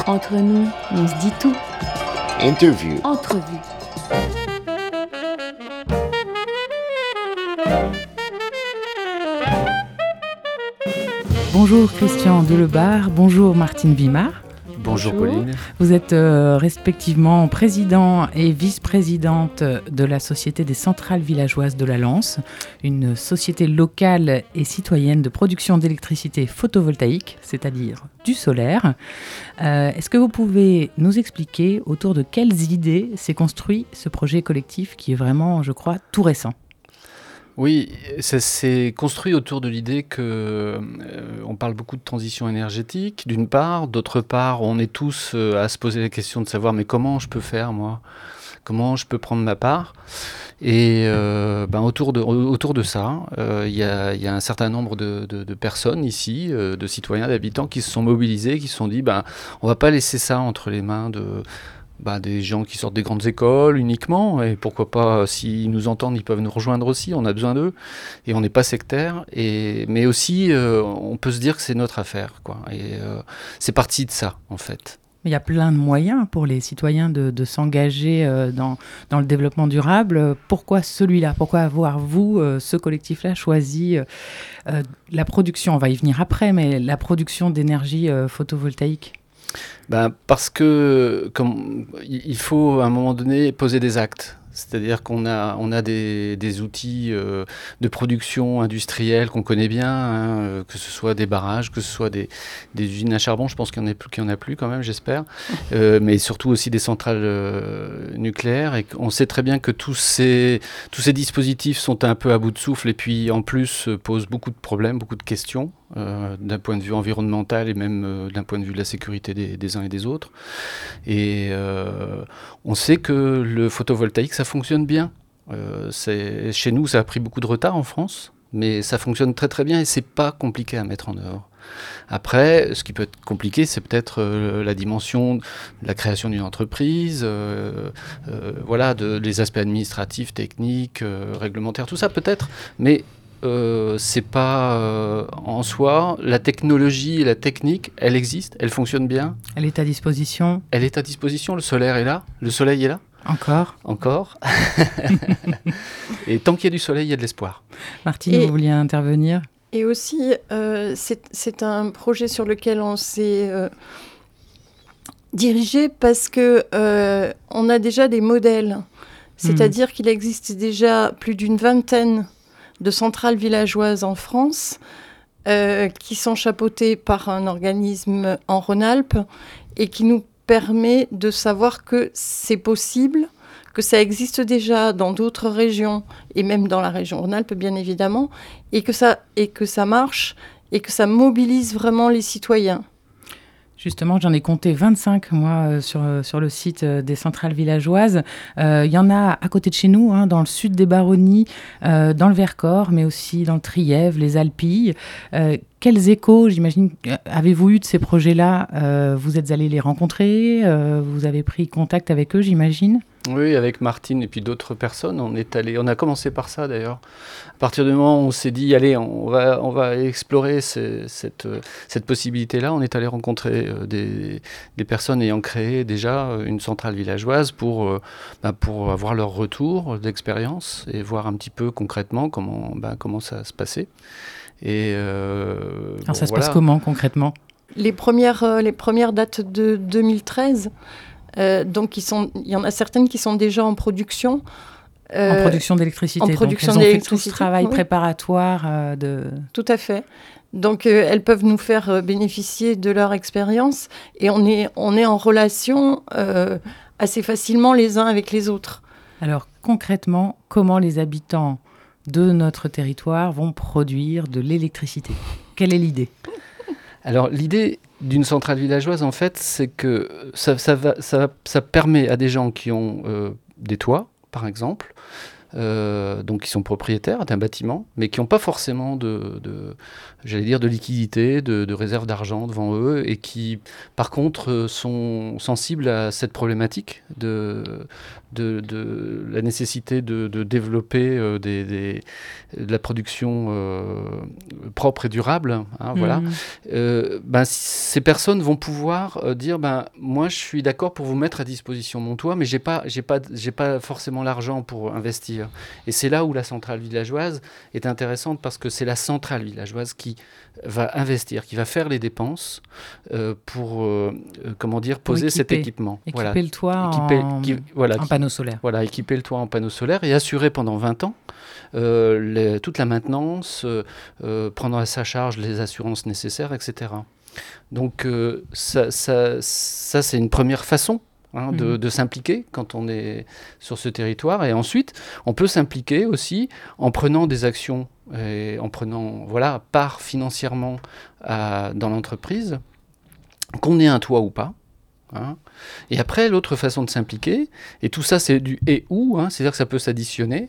Entre nous, on se dit tout. Interview. Entrevue. Bonjour Christian Delebarre, bonjour Martine Wimar. Bonjour Pauline. Vous êtes respectivement président et vice-présidente de la Société des centrales villageoises de la Lance, une société locale et citoyenne de production d'électricité photovoltaïque, c'est-à-dire du solaire. Est-ce que vous pouvez nous expliquer autour de quelles idées s'est construit ce projet collectif qui est vraiment, je crois, tout récent ? Oui, ça s'est construit autour de l'idée que on parle beaucoup de transition énergétique, d'une part. D'autre part, on est tous à se poser la question de savoir mais comment je peux faire, moi ? Comment je peux prendre ma part ? Et autour de ça, il y a un certain nombre de personnes ici, de citoyens, d'habitants qui se sont mobilisés, qui se sont dit on va pas laisser ça entre les mains des gens qui sortent des grandes écoles uniquement, et pourquoi pas, s'ils nous entendent, ils peuvent nous rejoindre aussi, on a besoin d'eux, et on n'est pas sectaire, mais aussi on peut se dire que c'est notre affaire, quoi. Et c'est parti de ça, en fait. Il y a plein de moyens pour les citoyens de s'engager dans le développement durable. Pourquoi celui-là ? Pourquoi avoir, vous, ce collectif-là, choisi la production, on va y venir après, mais la production d'énergie photovoltaïque ? Parce que il faut à un moment donné poser des actes. C'est-à-dire qu'on a des outils de production industrielle qu'on connaît bien, que ce soit des barrages, que ce soit des usines à charbon. Je pense qu'il y en a plus quand même, j'espère. Mais surtout aussi des centrales nucléaires. Et on sait très bien que tous ces dispositifs sont un peu à bout de souffle et puis en plus posent beaucoup de problèmes, beaucoup de questions. D'un point de vue environnemental et même d'un point de vue de la sécurité des uns et des autres. Et on sait que le photovoltaïque, ça fonctionne bien. Chez nous, ça a pris beaucoup de retard en France, mais ça fonctionne très très bien et c'est pas compliqué à mettre en œuvre. Après, ce qui peut être compliqué, c'est peut-être la dimension de la création d'une entreprise, les aspects administratifs, techniques, réglementaires, tout ça peut-être, mais c'est pas en soi, la technologie et la technique, elle existe, elle fonctionne bien. Elle est à disposition. Elle est à disposition, le solaire est là, le soleil est là. Encore. Et tant qu'il y a du soleil, il y a de l'espoir. Martine, vous vouliez intervenir ? Et aussi, c'est un projet sur lequel on s'est dirigé parce que on a déjà des modèles. C'est-à-dire qu'il existe déjà plus d'une vingtaine de centrales villageoises en France qui sont chapeautées par un organisme en Rhône-Alpes et qui nous permet de savoir que c'est possible, que ça existe déjà dans d'autres régions et même dans la région Rhône-Alpes bien évidemment, et que ça marche et que ça mobilise vraiment les citoyens. Justement, j'en ai compté 25, moi, sur le site des centrales villageoises. Il y en a à côté de chez nous, dans le sud des Baronnies, dans le Vercors, mais aussi dans le Trièves, les Alpilles. Quels échos, j'imagine, avez-vous eu de ces projets-là ? Vous êtes allés les rencontrer ? Vous avez pris contact avec eux, j'imagine ? Oui, avec Martine et puis d'autres personnes, on a commencé par ça d'ailleurs. À partir du moment où on s'est dit, allez, on va explorer cette possibilité-là, on est allé rencontrer des personnes ayant créé déjà une centrale villageoise pour avoir leur retour d'expérience et voir un petit peu concrètement comment ça se passait. Et alors ça se passe comment concrètement ? Les premières datent de 2013. Donc, il y en a certaines qui sont déjà en production. En production d'électricité. En production donc, elles ont d'électricité. fait tout ce travail préparatoire Tout à fait. Donc, elles peuvent nous faire bénéficier de leur expérience et on est en relation assez facilement les uns avec les autres. Alors, concrètement, comment les habitants de notre territoire vont produire de l'électricité ? Quelle est l'idée ? Alors, l'idée d'une centrale villageoise, en fait, c'est que ça permet à des gens qui ont des toits, par exemple, donc qui sont propriétaires d'un bâtiment, mais qui n'ont pas forcément j'allais dire, de liquidité, de réserve d'argent devant eux, et qui, par contre, sont sensibles à cette problématique de la nécessité de développer de la production propre et durable. Voilà. Ces personnes vont pouvoir dire, moi, je suis d'accord pour vous mettre à disposition mon toit, mais j'ai pas forcément l'argent pour investir. Et c'est là où la centrale villageoise est intéressante, parce que c'est la centrale villageoise qui va investir, qui va faire les dépenses pour poser cet équipement. Équiper le toit en panneaux solaires. Voilà, équiper le toit en panneaux solaires et assurer pendant 20 ans toute la maintenance, prendre à sa charge les assurances nécessaires, etc. Donc ça c'est une première façon de s'impliquer quand on est sur ce territoire. Et ensuite, on peut s'impliquer aussi en prenant des actions et en prenant part financièrement dans l'entreprise, qu'on ait un toit ou pas. Et après, l'autre façon de s'impliquer, et tout ça c'est du et ou, c'est-à-dire que ça peut s'additionner,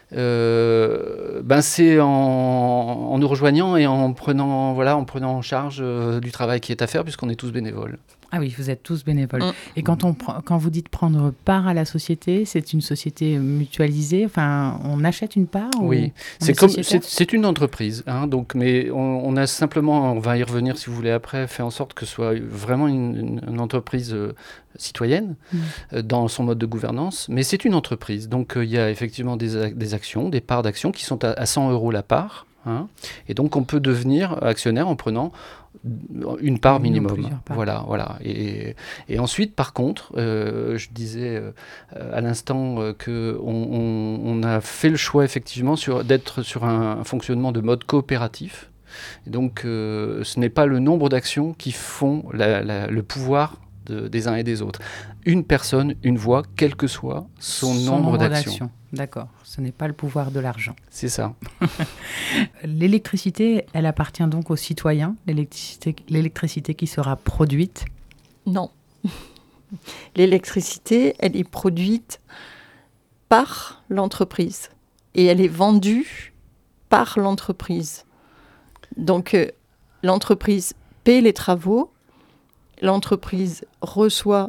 c'est en nous rejoignant et en prenant en charge du travail qui est à faire, puisqu'on est tous bénévoles. Ah oui, vous êtes tous bénévoles. Et quand vous dites prendre part à la société, c'est une société mutualisée, enfin, on achète une part? Oui, c'est une entreprise, donc, mais on a simplement, on va y revenir si vous voulez après, fait en sorte que ce soit vraiment une entreprise citoyenne dans son mode de gouvernance, mais c'est une entreprise. Donc il y a effectivement des actions, des parts d'actions qui sont à 100 € la part, et donc on peut devenir actionnaire en prenant une part minimum. Voilà. Et ensuite, par contre, je disais à l'instant qu'on a fait le choix effectivement d'être sur un fonctionnement de mode coopératif. Et donc, ce n'est pas le nombre d'actions qui font le pouvoir des uns et des autres. Une personne, une voix, quel que soit son nombre d'actions. D'accord, ce n'est pas le pouvoir de l'argent. C'est ça. L'électricité, elle appartient donc aux citoyens, l'électricité qui sera produite? Non. L'électricité, elle est produite par l'entreprise et elle est vendue par l'entreprise. Donc, l'entreprise paie les travaux, l'entreprise reçoit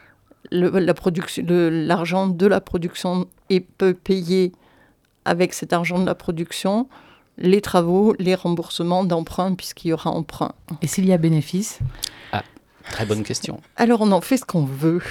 l'argent de la production et peut payer avec cet argent de la production les travaux, les remboursements d'emprunt, puisqu'il y aura emprunt. Et s'il y a bénéfice? Très bonne question. Alors, on en fait ce qu'on veut.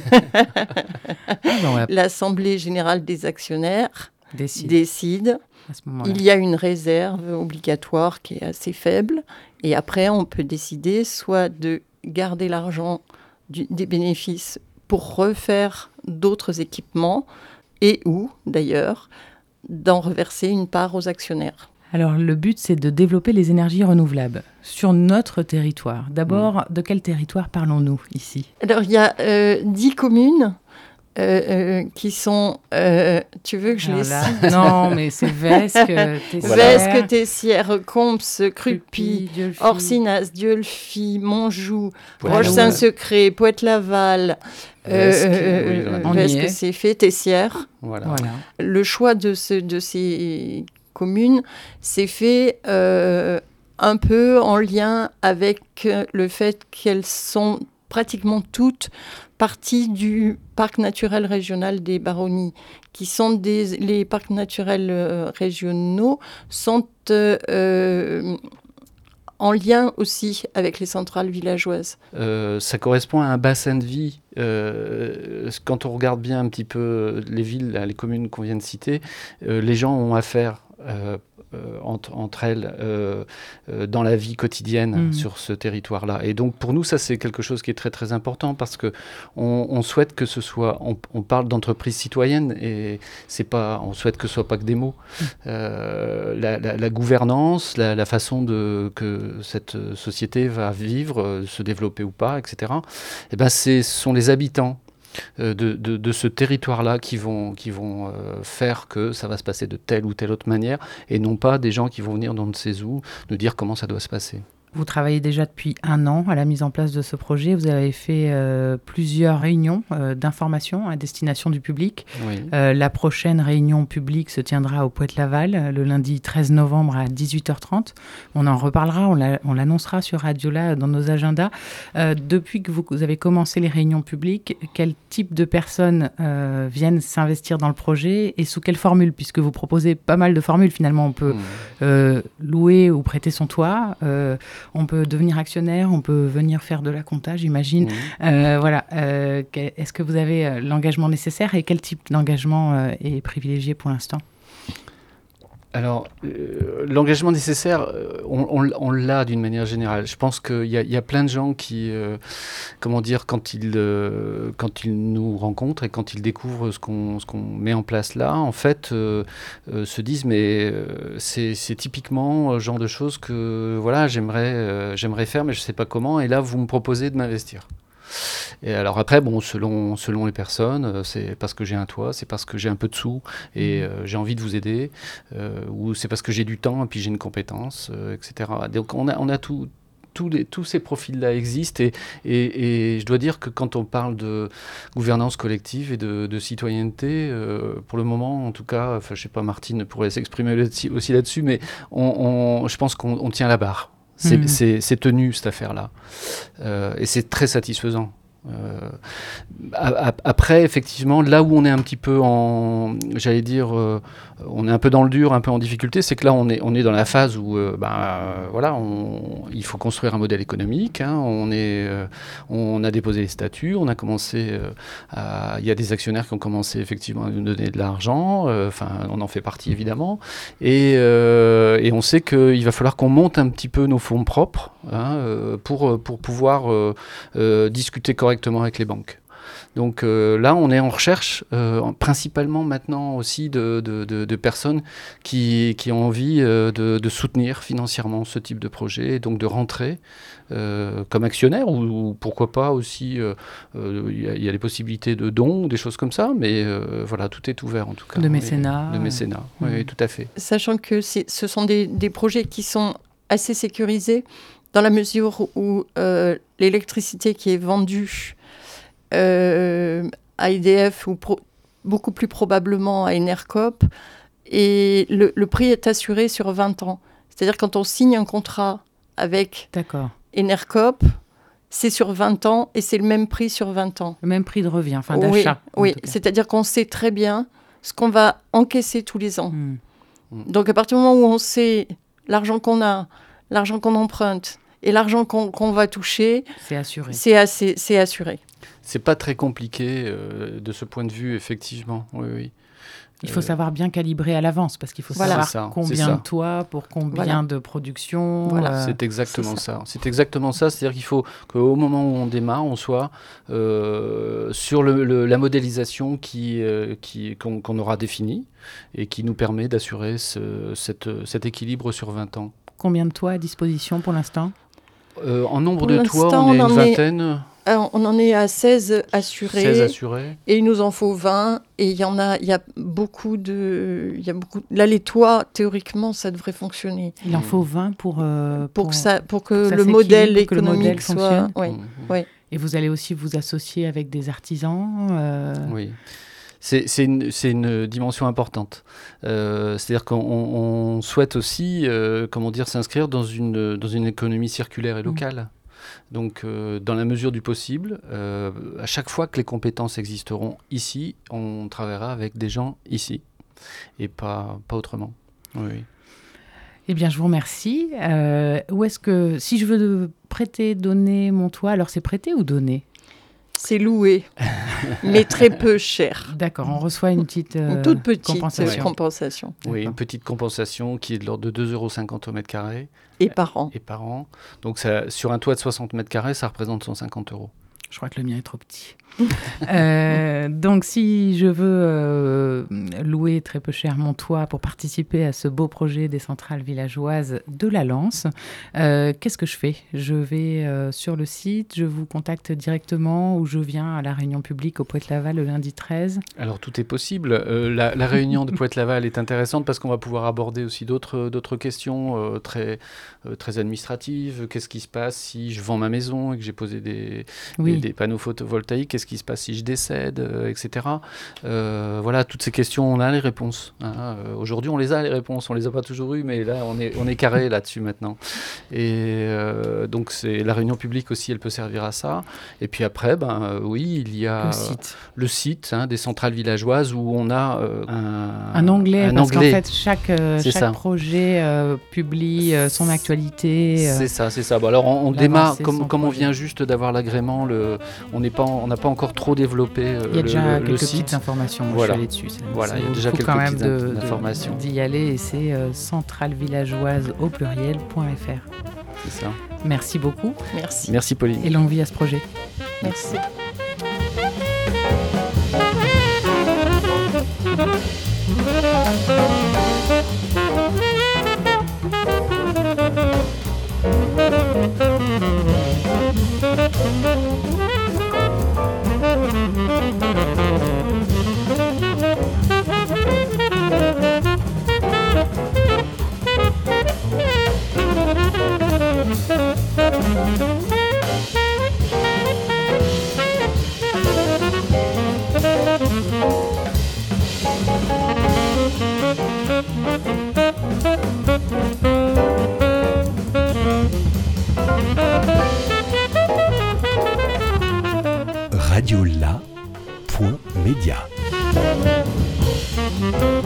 L'Assemblée générale des actionnaires décide. Il y a une réserve obligatoire qui est assez faible. Et après, on peut décider soit de garder l'argent des bénéfices pour refaire d'autres équipements et ou, d'ailleurs, d'en reverser une part aux actionnaires. Alors, le but, c'est de développer les énergies renouvelables sur notre territoire. D'abord, de quel territoire parlons-nous ici? Alors, il y a 10 communes qui sont... tu veux que je les cite? Non, mais c'est Vesques, Tessières... Vesques, Tessières, Comps, Crupy, Orcinas, Dieulfi, Montjoux, Roche-Saint-Secret, Poète-Laval... Vesques, c'est fait, Tessières. Voilà. Le choix de ces communes s'est fait un peu en lien avec le fait qu'elles sont pratiquement toutes parties du parc naturel régional des Baronnies, qui sont les parcs naturels régionaux sont en lien aussi avec les centrales villageoises. Ça correspond à un bassin de vie. Quand on regarde bien un petit peu les villes, les communes qu'on vient de citer, les gens ont affaire entre elles dans la vie quotidienne sur ce territoire-là. Et donc pour nous, ça c'est quelque chose qui est très très important, parce que on souhaite que ce soit, on parle d'entreprise citoyenne et on souhaite que ce soit pas que des mots. La gouvernance, la façon que cette société va vivre, se développer ou pas, etc. Ce sont les habitants de ce territoire-là qui vont faire que ça va se passer de telle ou telle autre manière, et non pas des gens qui vont venir d'on ne sait où nous dire comment ça doit se passer. Vous travaillez déjà depuis 1 an à la mise en place de ce projet. Vous avez fait plusieurs réunions d'information à destination du public. Oui. La prochaine réunion publique se tiendra au Poète-Laval le lundi 13 novembre à 18h30. On en reparlera, on l'annoncera sur Radiola dans nos agendas. Depuis que vous avez commencé les réunions publiques, quel type de personnes viennent s'investir dans le projet et sous quelle formule? Puisque vous proposez pas mal de formules finalement. On peut louer ou prêter son toit. On peut devenir actionnaire, on peut venir faire de la compta, j'imagine. Voilà. Est-ce que vous avez l'engagement nécessaire et quel type d'engagement est privilégié pour l'instant? Alors, l'engagement nécessaire, on l'a d'une manière générale. Je pense qu'il y a plein de gens qui, comment dire, quand ils nous rencontrent et quand ils découvrent ce qu'on met en place là, en fait, se disent mais c'est typiquement le genre de choses que voilà, j'aimerais faire, mais je ne sais pas comment. Et là, vous me proposez de m'investir. Et alors après, bon, selon les personnes, c'est parce que j'ai un toit, c'est parce que j'ai un peu de sous et j'ai envie de vous aider, ou c'est parce que j'ai du temps et puis j'ai une compétence, etc. Donc on a tous ces profils-là existent et je dois dire que quand on parle de gouvernance collective et de citoyenneté, pour le moment, en tout cas, enfin, je sais pas, Martine pourrait s'exprimer aussi là-dessus, mais je pense qu'on tient la barre. C'est tenu, cette affaire-là. Et c'est très satisfaisant. Après, effectivement, là où on est un petit peu j'allais dire, on est un peu dans le dur, un peu en difficulté, c'est que là, on est dans la phase où, voilà, il faut construire un modèle économique. Hein, on a déposé les statuts, on a commencé, il y a des actionnaires qui ont commencé effectivement à nous donner de l'argent. Enfin, on en fait partie évidemment, et on sait qu'il va falloir qu'on monte un petit peu nos fonds propres, hein, pour pouvoir discuter correctement avec les banques. Donc là, on est en recherche, principalement maintenant aussi de personnes qui ont envie de soutenir financièrement ce type de projet, et donc de rentrer comme actionnaire, ou pourquoi pas aussi, il y a des possibilités de dons, des choses comme ça, mais voilà, tout est ouvert en tout cas. De mécénat. De mécénat, oui, tout à fait. Sachant que ce sont des projets qui sont assez sécurisés, dans la mesure où l'électricité qui est vendue à EDF ou beaucoup plus probablement à Enercop, et le prix est assuré sur 20 ans. C'est-à-dire quand on signe un contrat avec Enercop, c'est sur 20 ans et c'est le même prix sur 20 ans. Le même prix de revient, enfin d'achat. Oui, c'est-à-dire qu'on sait très bien ce qu'on va encaisser tous les ans. Donc à partir du moment où on sait l'argent qu'on a, l'argent qu'on emprunte et l'argent qu'on va toucher, c'est assuré. C'est assuré. C'est pas très compliqué de ce point de vue, effectivement. Oui. Il faut savoir bien calibrer à l'avance, parce qu'il faut savoir combien de toits pour combien de production. Voilà. C'est exactement ça. C'est exactement ça. C'est-à-dire qu'il faut qu'au moment où on démarre, on soit sur la modélisation qu'on aura définie et qui nous permet d'assurer cet équilibre sur 20 ans. Combien de toits à disposition pour l'instant ? En nombre de toits, on est une vingtaine. On en est à 16 assurés. 16 assurés. Et il nous en faut 20. Et il y a beaucoup de... Là, les toits, théoriquement, ça devrait fonctionner. Il en faut 20 pour que le modèle économique soit... Oui. Et vous allez aussi vous associer avec des artisans Oui. C'est une dimension importante. C'est-à-dire qu'on souhaite aussi, s'inscrire dans une économie circulaire et locale. Donc, dans la mesure du possible, à chaque fois que les compétences existeront ici, on travaillera avec des gens ici, et pas autrement. Oui. Eh bien, je vous remercie. Où est-ce que, si je veux donner mon toit, alors c'est prêter ou donner ? C'est loué, mais très peu cher. D'accord, on reçoit une toute petite compensation. Oui, une petite compensation qui est de l'ordre de 2,50 € au mètre carré. Et par an. Donc, ça, sur un toit de 60 mètres carrés, ça représente 150 €. Je crois que le mien est trop petit. Donc, si je veux louer très peu cher mon toit pour participer à ce beau projet des centrales villageoises de la Lance, qu'est-ce que je fais ? Je vais sur le site, je vous contacte directement ou je viens à la réunion publique au Poët-Laval le lundi 13 ? Alors, tout est possible. La réunion de Poët-Laval est intéressante parce qu'on va pouvoir aborder aussi d'autres questions très administratives. Qu'est-ce qui se passe si je vends ma maison et que j'ai posé des panneaux photovoltaïques ? Qu'est-ce qui se passe si je décède, etc. Voilà, toutes ces questions, on a les réponses. Aujourd'hui, on les a, les réponses. On les a pas toujours eues, mais là, on est carré là-dessus maintenant. Et donc, c'est la réunion publique aussi, elle peut servir à ça. Et puis après, oui, il y a le site des centrales villageoises où on a un onglet, parce qu'en fait, chaque projet publie son actualité. C'est ça. Bon, alors, on démarre, comme on vient juste d'avoir l'agrément, on n'a pas encore trop développé il y a déjà quelques site. Petites informations, je suis allée dessus. Voilà, il y a déjà quelques petites informations. D'y aller, et c'est centralevillageoise au pluriel.fr. C'est ça. Merci beaucoup. Merci Pauline. Et longue vie à ce projet. Merci. Radio La.media